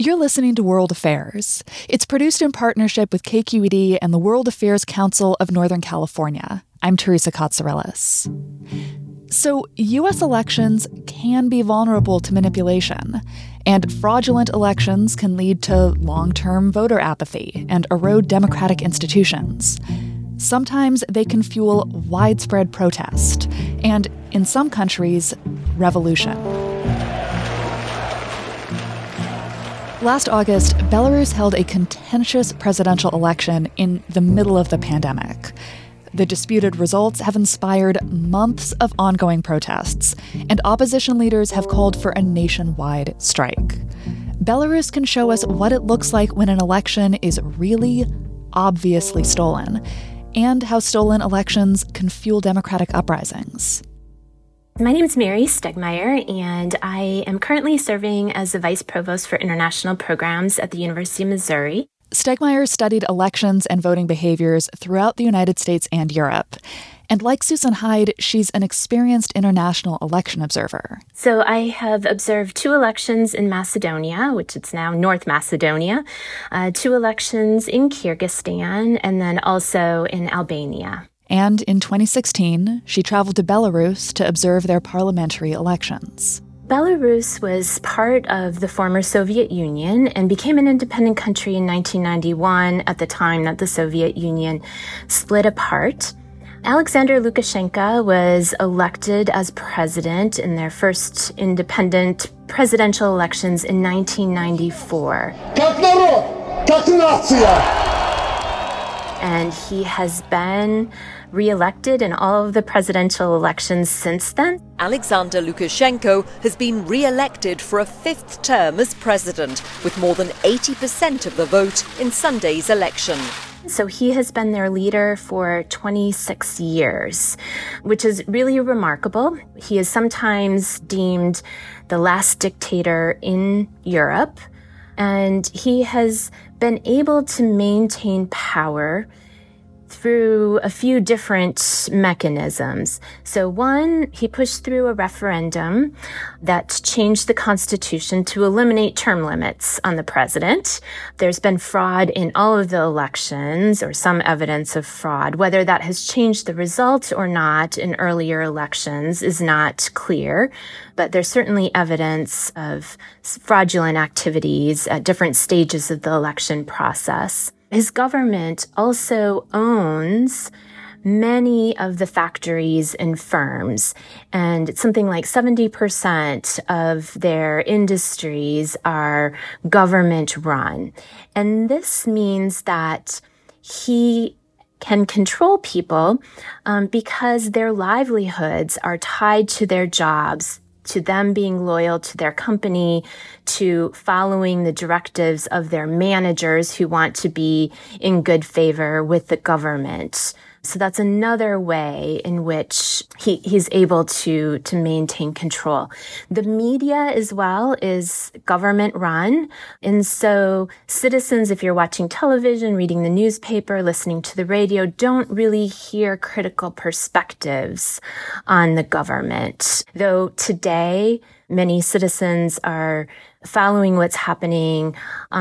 You're listening to World Affairs. It's produced in partnership with KQED and the World Affairs Council of Northern California. I'm Teresa Katsourelis. So, U.S. elections can be vulnerable to manipulation, and fraudulent elections can lead to long-term voter apathy and erode democratic institutions. Sometimes they can fuel widespread protest, and, in some countries, revolution. Last August, Belarus held a contentious presidential election in the middle of the pandemic. The disputed results have inspired months of ongoing protests, and opposition leaders have called for a nationwide strike. Belarus can show us what it looks like when an election is really obviously stolen, and how stolen elections can fuel democratic uprisings. My name is Mary Stegmeyer, and I am currently serving as the Vice Provost for International Programs at the University of Missouri. Stegmeyer studied elections and voting behaviors throughout the United States and Europe. And like Susan Hyde, she's an experienced international election observer. So I have observed 2 elections in Macedonia, which is now North Macedonia, 2 elections in Kyrgyzstan, and then also in Albania. And in 2016, she traveled to Belarus to observe their parliamentary elections. Belarus was part of the former Soviet Union and became an independent country in 1991 at the time that the Soviet Union split apart. Alexander Lukashenko was elected as president in their first independent presidential elections in 1994. And he has been re-elected in all of the presidential elections since then. Alexander Lukashenko has been re-elected for a 5th term as president, with more than 80% of the vote in Sunday's election. So he has been their leader for 26 years, which is really remarkable. He is sometimes deemed the last dictator in Europe, and he has been able to maintain power through a few different mechanisms. So one, he pushed through a referendum that changed the Constitution to eliminate term limits on the president. There's been fraud in all of the elections, or some evidence of fraud. Whether that has changed the result or not in earlier elections is not clear, but there's certainly evidence of fraudulent activities at different stages of the election process. His government also owns many of the factories and firms, and something like 70% of their industries are government run. And this means that he can control people because their livelihoods are tied to their jobs, to them being loyal to their company, to following the directives of their managers who want to be in good favor with the government. So that's another way in which he's able to maintain control. The media as well is government run. And so citizens, if you're watching television, reading the newspaper, listening to the radio, don't really hear critical perspectives on the government. Though today, many citizens are following what's happening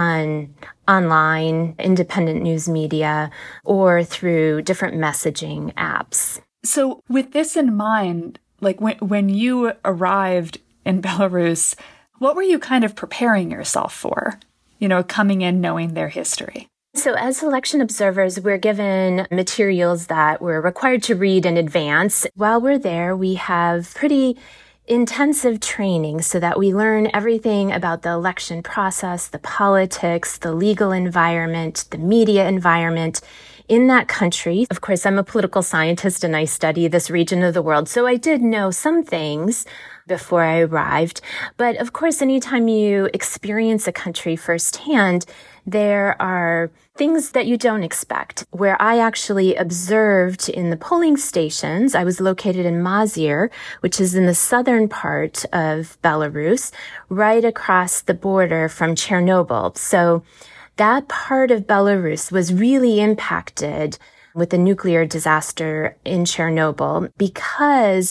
online, independent news media, or through different messaging apps. So with this in mind, like when you arrived in Belarus, what were you kind of preparing yourself for, coming in knowing their history? So as election observers, we're given materials that we're required to read in advance. While we're there, we have pretty intensive training so that we learn everything about the election process, the politics, the legal environment, the media environment in that country. Of course, I'm a political scientist and I study this region of the world, so I did know some things before I arrived. But of course, anytime you experience a country firsthand, there are things that you don't expect. Where I actually observed in the polling stations, I was located in Mazyr, which is in the southern part of Belarus, right across the border from Chernobyl. So that part of Belarus was really impacted with the nuclear disaster in Chernobyl because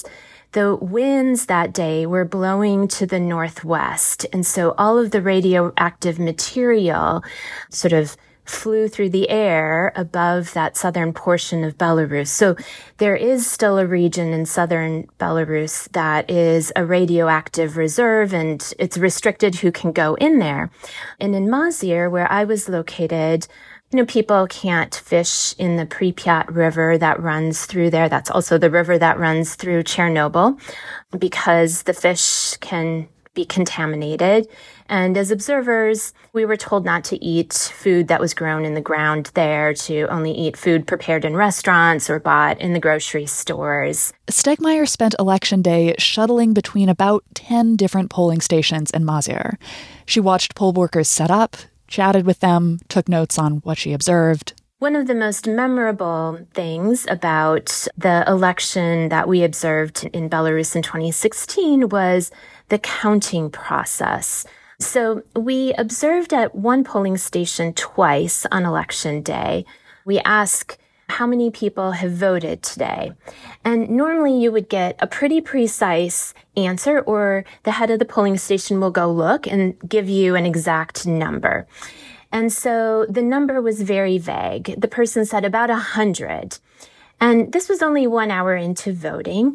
the winds that day were blowing to the northwest. And so all of the radioactive material sort of flew through the air above that southern portion of Belarus. So there is still a region in southern Belarus that is a radioactive reserve, and it's restricted who can go in there. And in Mozyr, where I was located, people can't fish in the Pripyat River that runs through there. That's also the river that runs through Chernobyl, because the fish can be contaminated. And as observers, we were told not to eat food that was grown in the ground there, to only eat food prepared in restaurants or bought in the grocery stores. Stegmaier spent Election Day shuttling between about 10 different polling stations in Mozyr. She watched poll workers set up, chatted with them, took notes on what she observed. One of the most memorable things about the election that we observed in Belarus in 2016 was the counting process. So we observed at one polling station twice on Election Day. We ask how many people have voted today. And normally you would get a pretty precise answer, or the head of the polling station will go look and give you an exact number. And so the number was very vague. The person said about 100. And this was only 1 hour into voting.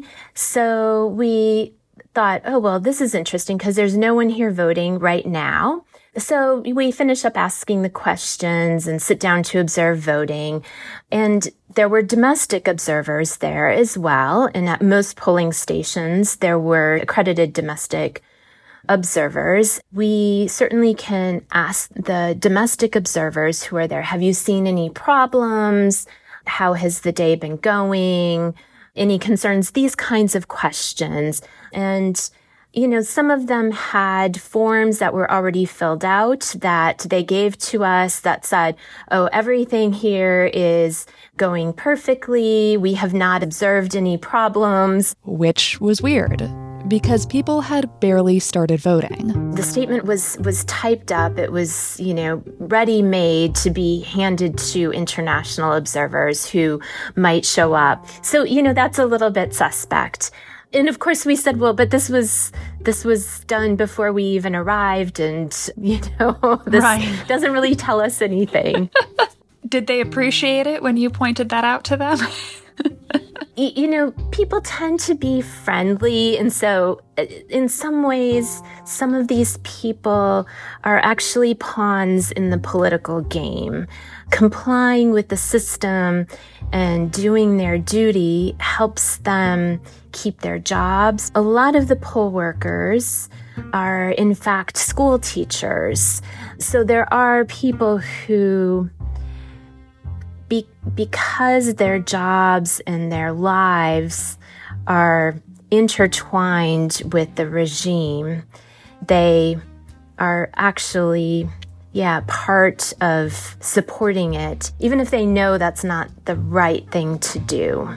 So we thought, oh, well, this is interesting because there's no one here voting right now. So we finish up asking the questions and sit down to observe voting. And there were domestic observers there as well. And at most polling stations, there were accredited domestic observers. We certainly can ask the domestic observers who are there, have you seen any problems? How has the day been going? Any concerns? These kinds of questions. And some of them had forms that were already filled out that they gave to us that said, oh, everything here is going perfectly. We have not observed any problems. Which was weird, because people had barely started voting. The statement was typed up. It was, ready-made to be handed to international observers who might show up. So, that's a little bit suspect. And of course we said, well, but this was done before we even arrived, and, this right. doesn't really tell us anything. Did they appreciate it when you pointed that out to them? People tend to be friendly. And so in some ways, some of these people are actually pawns in the political game. Complying with the system and doing their duty helps them keep their jobs. A lot of the poll workers are, in fact, school teachers. So there are people who, because their jobs and their lives are intertwined with the regime, they are actually, part of supporting it, even if they know that's not the right thing to do.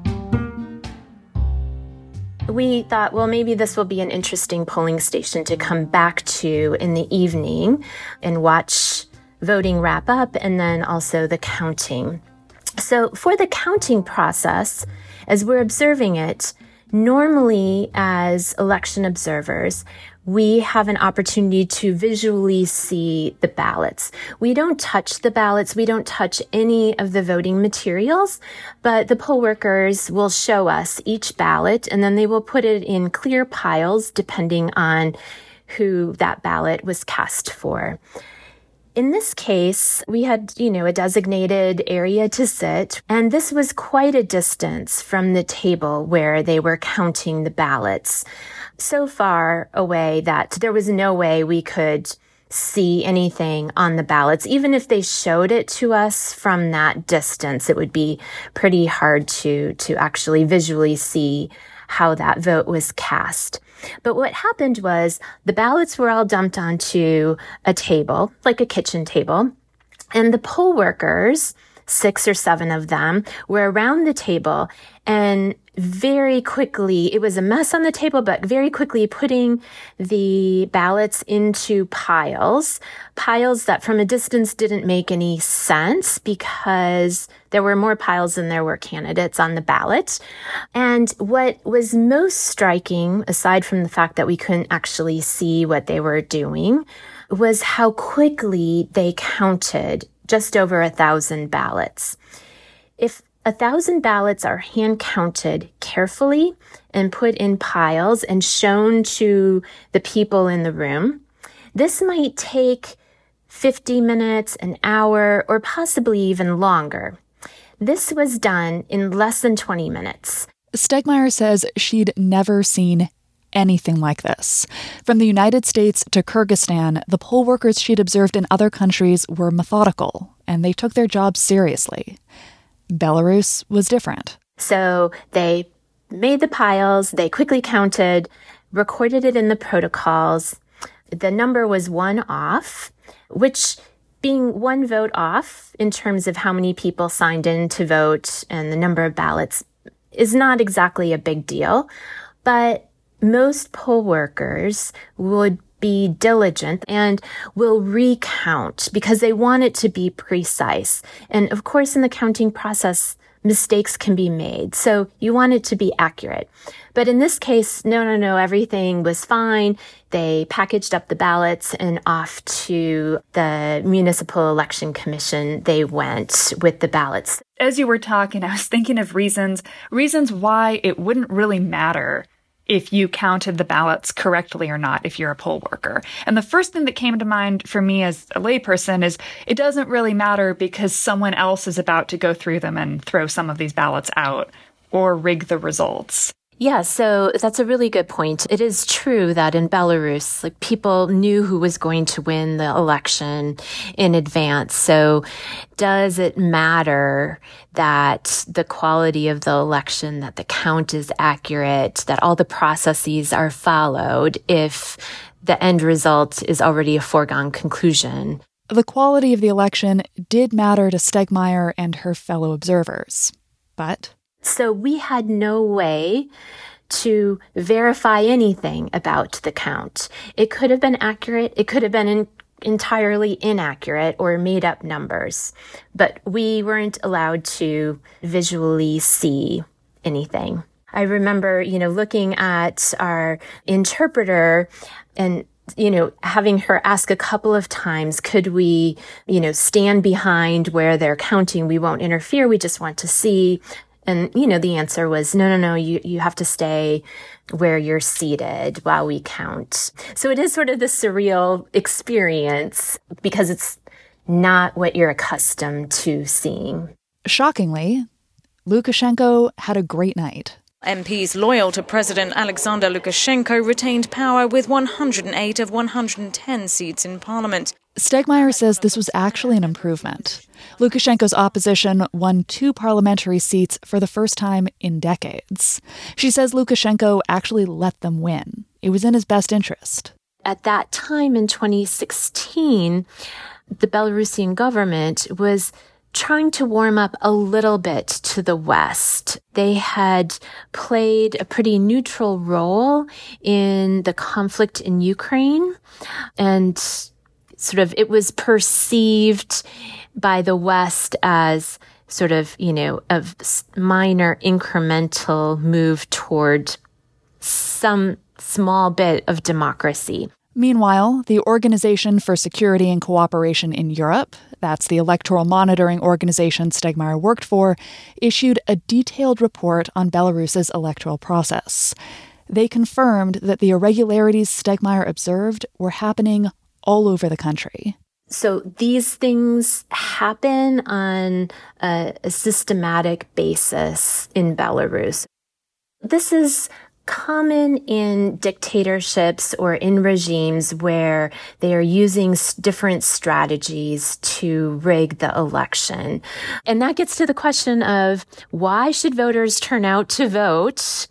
We thought, well, maybe this will be an interesting polling station to come back to in the evening and watch voting wrap up, and then also the counting. So for the counting process, as we're observing it, normally as election observers, we have an opportunity to visually see the ballots. We don't touch the ballots. We don't touch any of the voting materials, but the poll workers will show us each ballot, and then they will put it in clear piles depending on who that ballot was cast for. In this case, we had, a designated area to sit, and this was quite a distance from the table where they were counting the ballots. So far away that there was no way we could see anything on the ballots. Even if they showed it to us from that distance, it would be pretty hard to actually visually see how that vote was cast. But what happened was the ballots were all dumped onto a table, like a kitchen table, and the poll workers, 6 or 7 of them, were around the table, and very quickly, it was a mess on the table, but very quickly putting the ballots into piles that from a distance didn't make any sense because there were more piles than there were candidates on the ballot. And what was most striking, aside from the fact that we couldn't actually see what they were doing, was how quickly they counted just over 1,000 ballots. If 1,000 ballots are hand counted carefully and put in piles and shown to the people in the room, this might take 50 minutes, an hour, or possibly even longer. This was done in less than 20 minutes. Stegmeyer says she'd never seen anything like this. From the United States to Kyrgyzstan, the poll workers she'd observed in other countries were methodical, and they took their jobs seriously. Belarus was different. So they made the piles, they quickly counted, recorded it in the protocols. The number was 1 off, which being 1 vote off in terms of how many people signed in to vote and the number of ballots is not exactly a big deal. But most poll workers would be diligent and will recount because they want it to be precise. And of course, in the counting process, mistakes can be made. So you want it to be accurate. But in this case, no, everything was fine. They packaged up the ballots and off to the Municipal Election Commission they went with the ballots. As you were talking, I was thinking of reasons why it wouldn't really matter if you counted the ballots correctly or not if you're a poll worker. And the first thing that came to mind for me as a layperson is it doesn't really matter because someone else is about to go through them and throw some of these ballots out or rig the results. Yeah, so that's a really good point. It is true that in Belarus, people knew who was going to win the election in advance. So does it matter that the quality of the election, that the count is accurate, that all the processes are followed if the end result is already a foregone conclusion? The quality of the election did matter to Stegmeyer and her fellow observers, but so we had no way to verify anything about the count. It could have been accurate. It could have been entirely inaccurate or made up numbers, but we weren't allowed to visually see anything. I remember, looking at our interpreter and having her ask a couple of times, could we, stand behind where they're counting? We won't interfere. We just want to see. And, the answer was, no, you have to stay where you're seated while we count. So it is sort of the surreal experience because it's not what you're accustomed to seeing. Shockingly, Lukashenko had a great night. MPs loyal to President Alexander Lukashenko retained power with 108 of 110 seats in parliament. Stegmeyer says this was actually an improvement. Lukashenko's opposition won 2 parliamentary seats for the first time in decades. She says Lukashenko actually let them win. It was in his best interest. At that time in 2016, the Belarusian government was trying to warm up a little bit to the West. They had played a pretty neutral role in the conflict in Ukraine, and it was perceived by the West as a minor incremental move toward some small bit of democracy. Meanwhile, the Organization for Security and Cooperation in Europe, that's the electoral monitoring organization Stegmeyer worked for, issued a detailed report on Belarus's electoral process. They confirmed that the irregularities Stegmeyer observed were happening all over the country. So these things happen on a systematic basis in Belarus. This is common in dictatorships or in regimes where they are using different strategies to rig the election. And that gets to the question of why should voters turn out to vote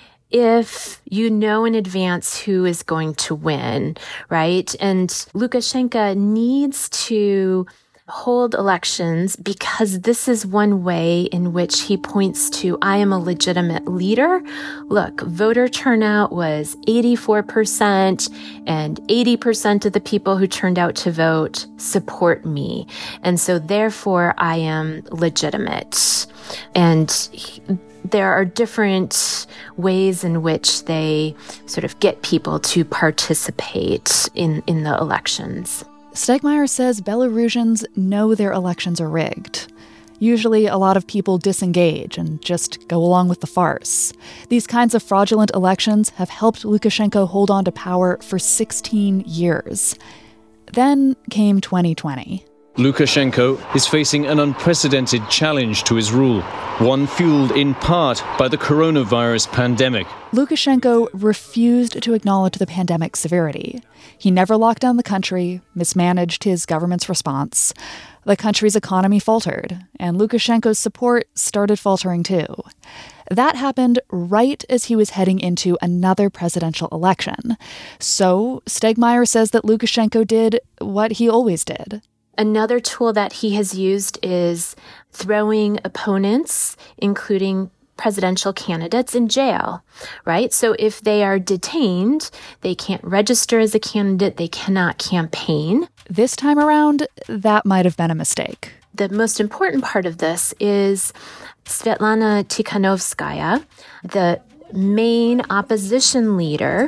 if you know in advance who is going to win, right? And Lukashenko needs to hold elections because this is one way in which he points to, I am a legitimate leader. Look, voter turnout was 84%, and 80% of the people who turned out to vote support me. And so therefore I am legitimate. And there are different ways in which they sort of get people to participate in the elections. Stegmaier says Belarusians know their elections are rigged. Usually, a lot of people disengage and just go along with the farce. These kinds of fraudulent elections have helped Lukashenko hold on to power for 16 years. Then came 2020. Lukashenko is facing an unprecedented challenge to his rule, one fueled in part by the coronavirus pandemic. Lukashenko refused to acknowledge the pandemic's severity. He never locked down the country, mismanaged his government's response. The country's economy faltered, and Lukashenko's support started faltering too. That happened right as he was heading into another presidential election. So Stegmaier says that Lukashenko did what he always did. Another tool that he has used is throwing opponents, including presidential candidates, in jail, right? So if they are detained, they can't register as a candidate, they cannot campaign. This time around, that might have been a mistake. The most important part of this is Svetlana Tikhanovskaya, the main opposition leader.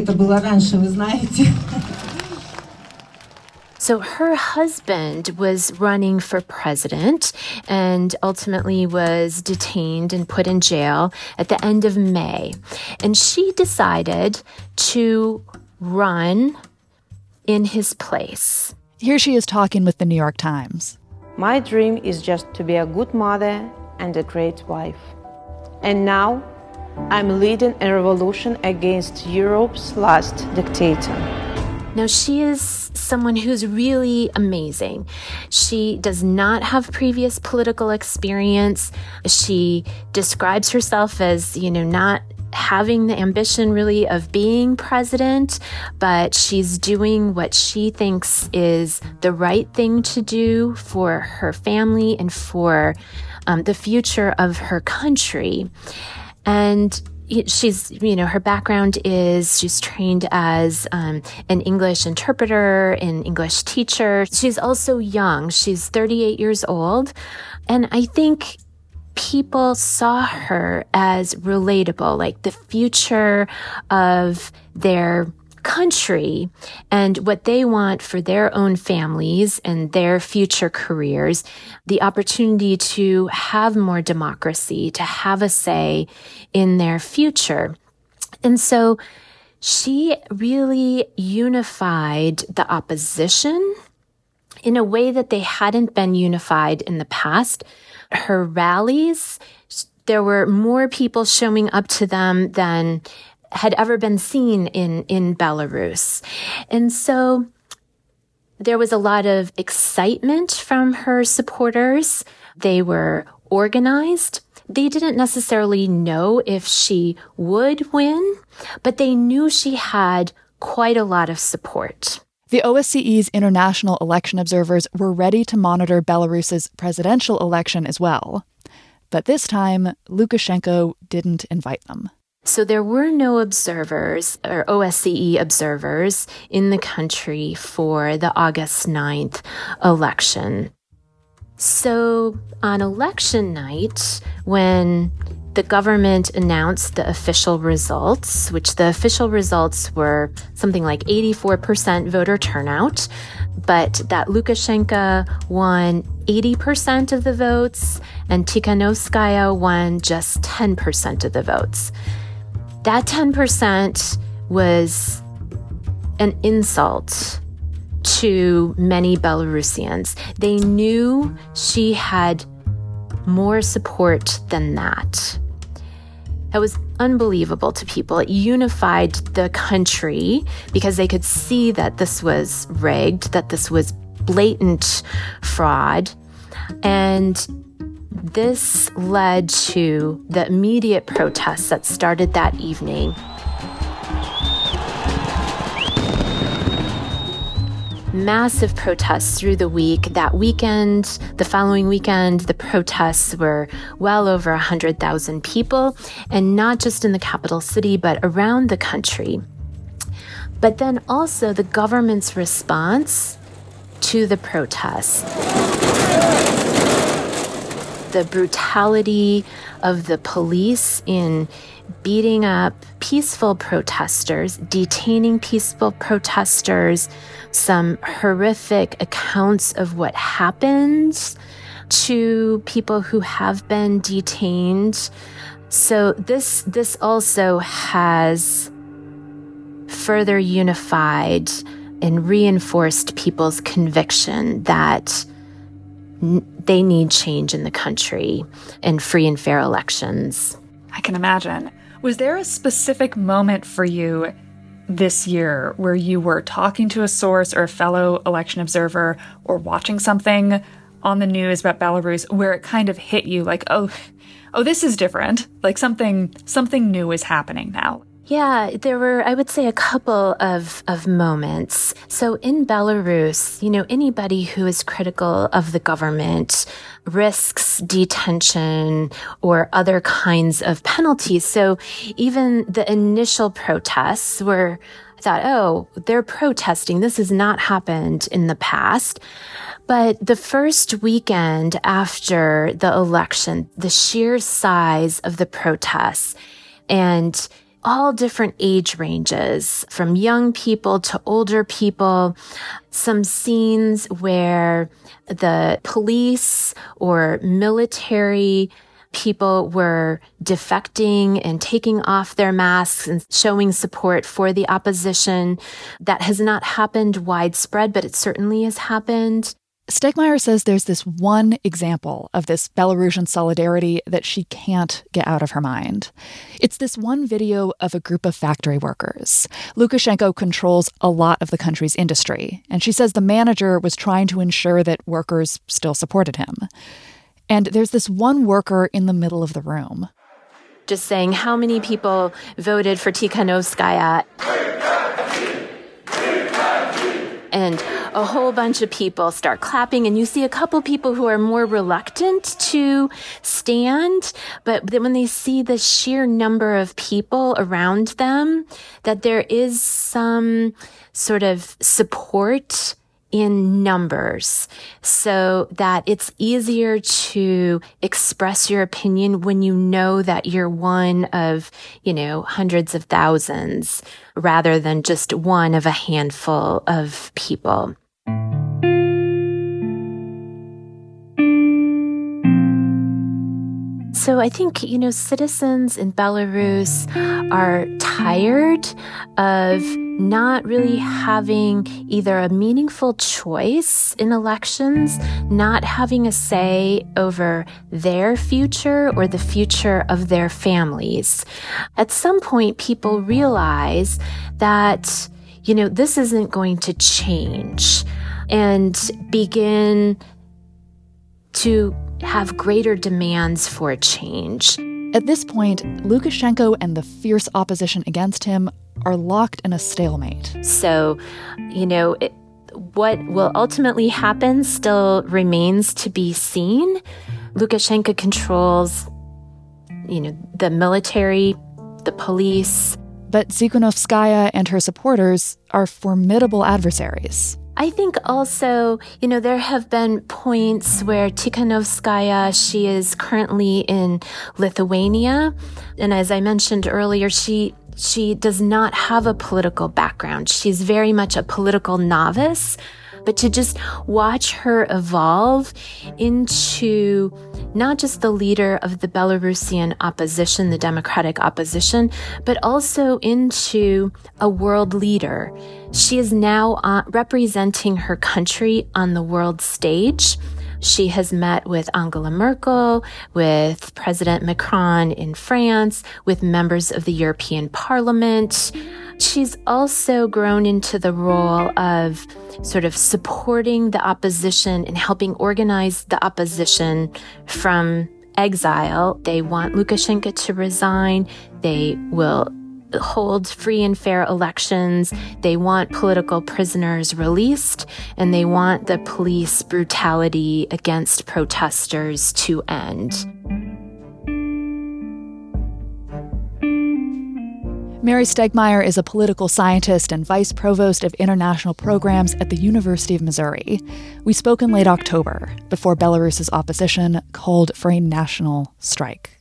So her husband was running for president and ultimately was detained and put in jail at the end of May. And she decided to run in his place. Here she is talking with the New York Times. My dream is just to be a good mother and a great wife. And now I'm leading a revolution against Europe's last dictator. Now, she is someone who's really amazing. She does not have previous political experience. She describes herself as, not having the ambition really of being president, but she's doing what she thinks is the right thing to do for her family and for the future of her country. And she's, her background is she's trained as an English interpreter, an English teacher. She's also young. She's 38 years old. And I think people saw her as relatable, like the future of their country and what they want for their own families and their future careers, the opportunity to have more democracy, to have a say in their future. And so she really unified the opposition in a way that they hadn't been unified in the past. Her rallies, there were more people showing up to them than had ever been seen in Belarus. And so there was a lot of excitement from her supporters. They were organized. They didn't necessarily know if she would win, but they knew she had quite a lot of support. The OSCE's international election observers were ready to monitor Belarus's presidential election as well. But this time, Lukashenko didn't invite them. So there were no observers or OSCE observers in the country for the August 9th election. So on election night, when the government announced the official results, which the official results were something like 84% voter turnout, but that Lukashenko won 80% of the votes and Tikhanovskaya won just 10% of the votes. That 10% was an insult to many Belarusians. They knew she had more support than that. That was unbelievable to people. It unified the country because they could see that this was rigged, that this was blatant fraud. And this led to the immediate protests that started that evening. massive protests through the week. That weekend, the following weekend, the protests were well over 100,000 people, and not just in the capital city, but around the country. But then also the government's response to the protests. The brutality of the police in beating up peaceful protesters, detaining peaceful protesters, some horrific accounts of what happens to people who have been detained. So this also has further unified and reinforced people's conviction that they need change in the country and free and fair elections. I can imagine. Was there a specific moment for you this year where you were talking to a source or a fellow election observer or watching something on the news about Belarus where it kind of hit you like, oh, this is different. Like something new is happening now? Yeah, there were, I would say, a couple of moments. So in Belarus, anybody who is critical of the government risks detention or other kinds of penalties. So even the initial protests were, I thought, oh, they're protesting. This has not happened in the past. But the first weekend after the election, the sheer size of the protests and all different age ranges, from young people to older people, some scenes where the police or military people were defecting and taking off their masks and showing support for the opposition. That has not happened widespread, but it certainly has happened. Stegmaier says there's this one example of this Belarusian solidarity that she can't get out of her mind. It's this one video of a group of factory workers. Lukashenko controls a lot of the country's industry, and she says the manager was trying to ensure that workers still supported him. And there's this one worker in the middle of the room. Just saying how many people voted for Tikhanovskaya. And a whole bunch of people start clapping, and you see a couple people who are more reluctant to stand, but then when they see the sheer number of people around them, that there is some sort of support in numbers, so that it's easier to express your opinion when you know that you're one of, hundreds of thousands, rather than just one of a handful of people. So I think, citizens in Belarus are tired of not really having either a meaningful choice in elections, not having a say over their future or the future of their families. At some point, people realize that, this isn't going to change, and begin to have greater demands for change. At this point, Lukashenko and the fierce opposition against him are locked in a stalemate. So, what will ultimately happen still remains to be seen. Lukashenko controls, the military, the police. But Tikhanovskaya and her supporters are formidable adversaries. I think also, there have been points where Tikhanovskaya, she is currently in Lithuania. And as I mentioned earlier, she does not have a political background. She's very much a political novice. But to just watch her evolve into not just the leader of the Belarusian opposition, the democratic opposition, but also into a world leader. She is now representing her country on the world stage. She has met with Angela Merkel, with President Macron in France, with members of the European Parliament. She's also grown into the role of sort of supporting the opposition and helping organize the opposition from exile. They want Lukashenko to resign. They will hold free and fair elections. They want political prisoners released, and they want the police brutality against protesters to end. Mary Stegmaier is a political scientist and vice provost of international programs at the University of Missouri. We spoke in late October, before Belarus's opposition called for a national strike.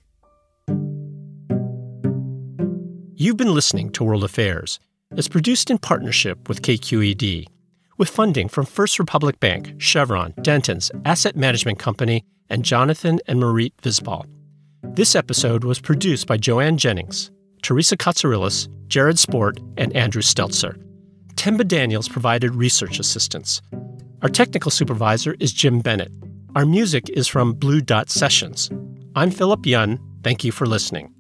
You've been listening to World Affairs. It's produced in partnership with KQED, with funding from First Republic Bank, Chevron, Dentons, Asset Management Company, and Jonathan and Marit Visbal. This episode was produced by Joanne Jennings, Teresa Katsourelis, Jared Sport, and Andrew Steltzer. Temba Daniels provided research assistance. Our technical supervisor is Jim Bennett. Our music is from Blue Dot Sessions. I'm Philip Yun. Thank you for listening.